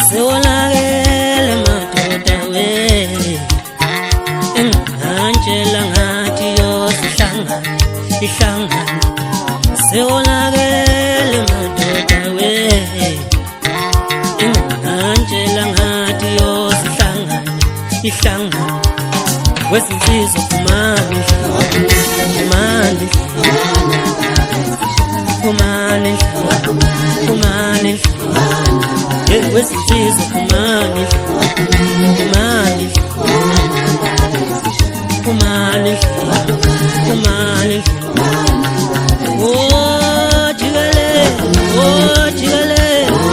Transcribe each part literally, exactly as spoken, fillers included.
sewonakele madoda we engantshela ngathi yosihlangana ihlangana sewonakele madoda we engantshela ngathi yosihlangana ihlangana wesinsizwa kumani kumani kumani kumani hey wesinsizwa kumani kumani kumani kumani oh jigale oh jigale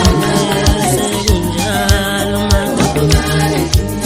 sekunjalo madoda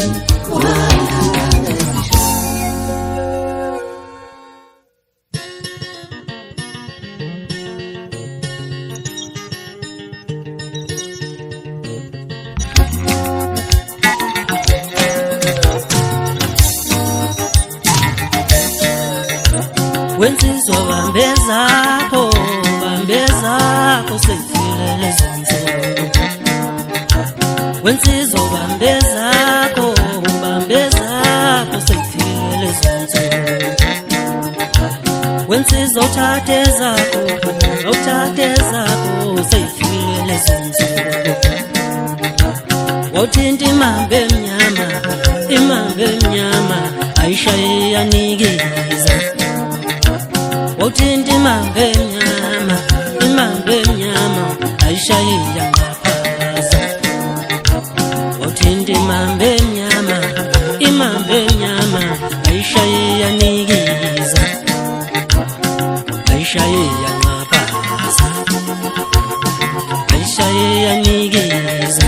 wensizwa bambezakho bambezakho sefile lezonsuku wensizwa bambezakho bambezakho sefile lezonsuku wensizwa uthathezakho uthathezakho sefile lezonsuku wawuthinta imambe emnyama imambe emnyama ayishaye yanikiza wawuthinta imambe emnyama imambe emnyama ayishaye yangaphaza wawuthinta imambe emnyama imambe emnyama ayishaye yanikiza ayishaye yangaphaza ayishaye yanikiza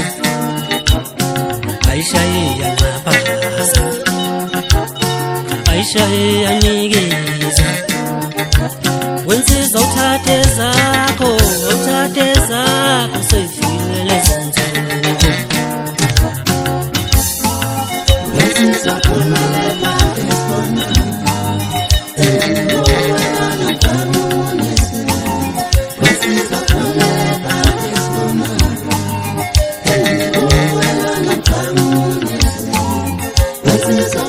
ayishaye yangaphaza ayishaye yanikiza wensizwa uthathezakho uthathezakho sefile lezonsuku wensizwa kumala esona wensizwa kumala esona wensizwa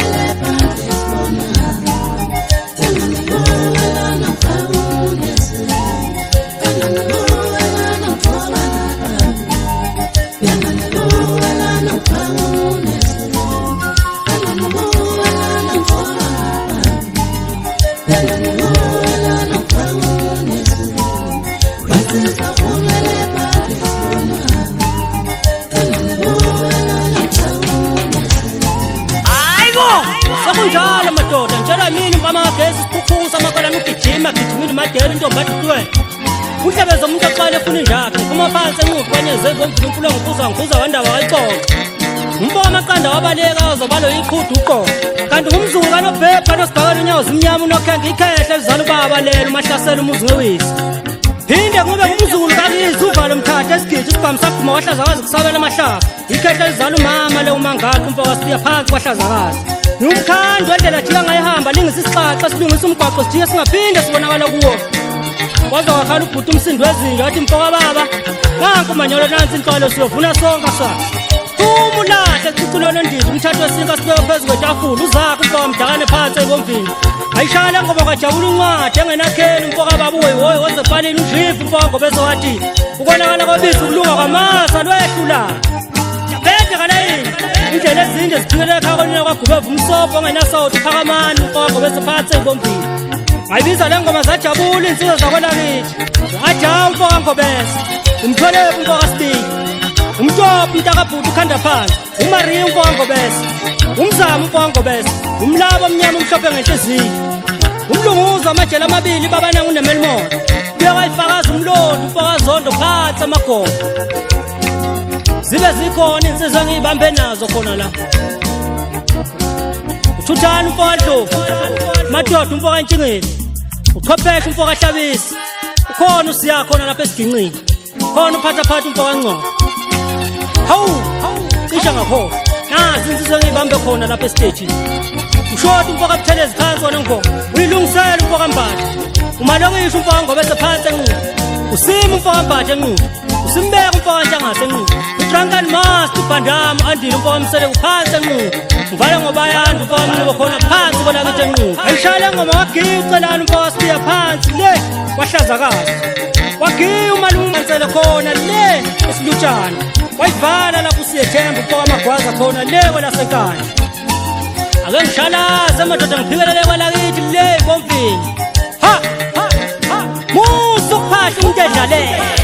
sekunjalo madoda njalo mini mpamagesi siphuphusa amakola nugijima gijimile madela into mbaditwe uhlebeza umuntu oqala efuna injakhe kuma phansi enquqwenyeze zomvunkulunkulu ngokuza ngikuza wandaba wayixoxa umfo amaqanda wabaleka azobalo iqhudu uqoqo kanti ngumzulu kanobhebha nosibhakela unyawo zimnyama unokhenga ikhehle lizala ubaba lelo umahlasela umuzi ngewisi phinde kube ngumzulu kakizi uvalo mthatha esigidi isigqamu saphuma wahlazakazi kusabela amahlaba ikhehle lizala umama le umangakho umfo wasiya phansi kwahlazakazi Numkhandi wendlela jika ngayihamba lingisa isixaxa silungisa umgwaqo sijike singaphinde sibonakala kuwo kwaze wakhala ubhuti umsindo wezinja wathi mfoka baba nanku umanyolo nansi inhlolo siyovuna sonke sa umulahle ecicilweni ndiza umthatho wesinka sibeke phezu kwetafula uzakho umfoka mdakane phansi ekomvini ayishala ngoba kwajabula uncwadi engenakheli umfoka baba uhoyi wazefalini udrift umfoka ngobezo wathi ukonakala kwabisi ukulunga kwamasa lwehlula jabede kalayini indlela ezinde zithunyeleka ekhaya kwagubeva umsobho ongenasawuthi phakamani umfoka ngobese phansi ekomvini ngayibiza le ngoma zajabula insizwa zakwelakithi ajawu umfoka ngobese umthwelepu umfoka stiki umtophu umntakabhuti ukhanda phansi umariya umfoka ngobese umzama umfoka ngobese umlaba omnyama umhlophe ngenhliziyo umlunguza amajele amabili babana unemelimoto uyakayifakaza umlondo umfoka zondo phansi amagogo zibe zikhona insizwa engiyibambe nazo khona la uthuthana umfoka Ndlovu madoda umfoka Ntshingeni uqhwepheshe umfoka Hlabisi ukhona usiya khona lapha esiginqini khona uphatha phatha umfoka Ngcobo hawu cisha ngakho nazi insizwa engiyibambe khona lapha estage ushoda umfoka Buthelezi phansi wona ngoma uyilungisela umfoka Mbatha umalongisha umfoka Ngobese phansi enqubo usima umfoka Mbatha enqubo simbeke umfaka Ntshangase nqubo uDrunken Master uBandama andile umfaka Msele uphansi nqubo ngivale ngoba yanda umfaka Mnqobo khona phansi bona ngithi nqubo ayishaya ngoma wagica lana umfaka Siya phansi le wahlazakazi wagiya umalume Msele khona le esilutshana wayivala lapho usiyethemba umfaka Magwaza khona le kwelasenkani ake ngishalaze amadoda ngiphikelele kwalakithi le bomfini ha ha ha musu phahla umuntu edlale